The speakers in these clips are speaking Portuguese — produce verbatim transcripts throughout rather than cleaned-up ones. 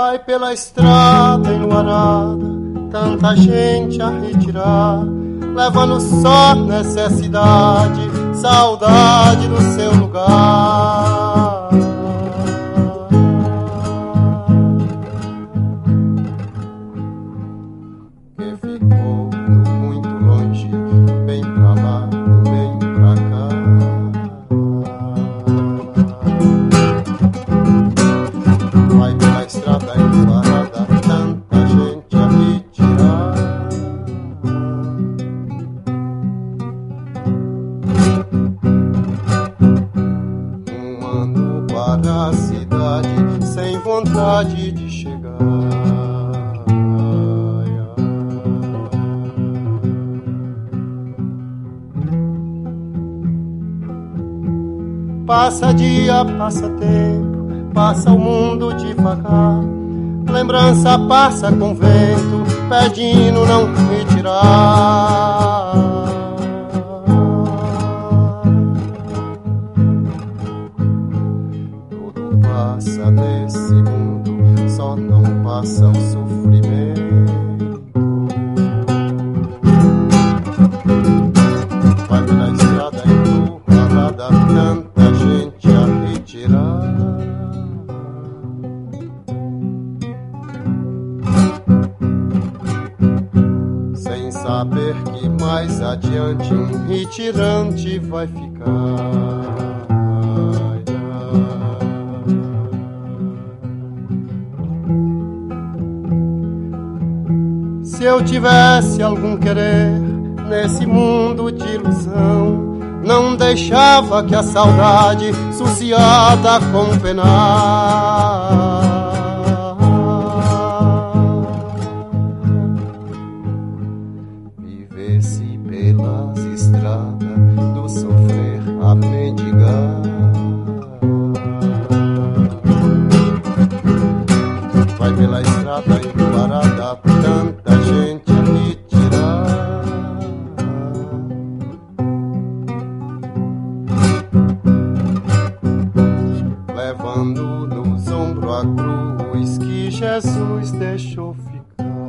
Vai pela estrada enluarada, tanta gente a retirar, levando só necessidade, saudade do seu lugar. Que ficou no muito longe, bem pra lá, bem pra cá. Vai pela estrada enluarada, tanta gente a retirar, rumando para a cidade sem vontade de chegar. Passa dia, passa tempo, passa o mundo devagar. Lembrança passa com vento, pedindo não me tirar. Tudo passa nesse mundo, só não passa o sofrimento. Vai pela estrada enluarada, tanta gente a retirar. Sem saber que mais adiante um retirante vai ficar. Se eu tivesse algum querer nesse mundo de ilusão, não deixava que a saudade suciada com penar vivesse pelas estradas do sofrer a mendigar. Vai pela estrada enluarada, tanta gente a retirar. Levando nos ombros a cruz que Jesus deixou ficar.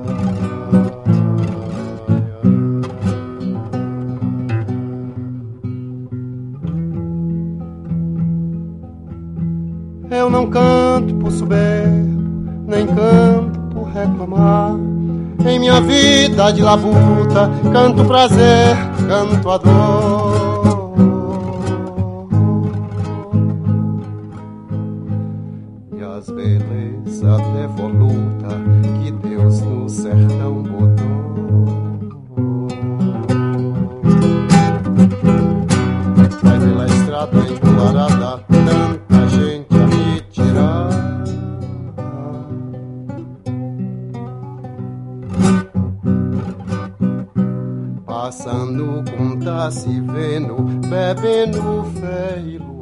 Eu não canto por soberbo, nem canto por reclamar. Em minha vida de labuta, canto prazer, canto a dor. E as belezas devoluta que Deus no sertão botou. Vai pela estrada enluarada, tanta gente a me tirar. Passando com tá se vendo, bebendo fé e luz.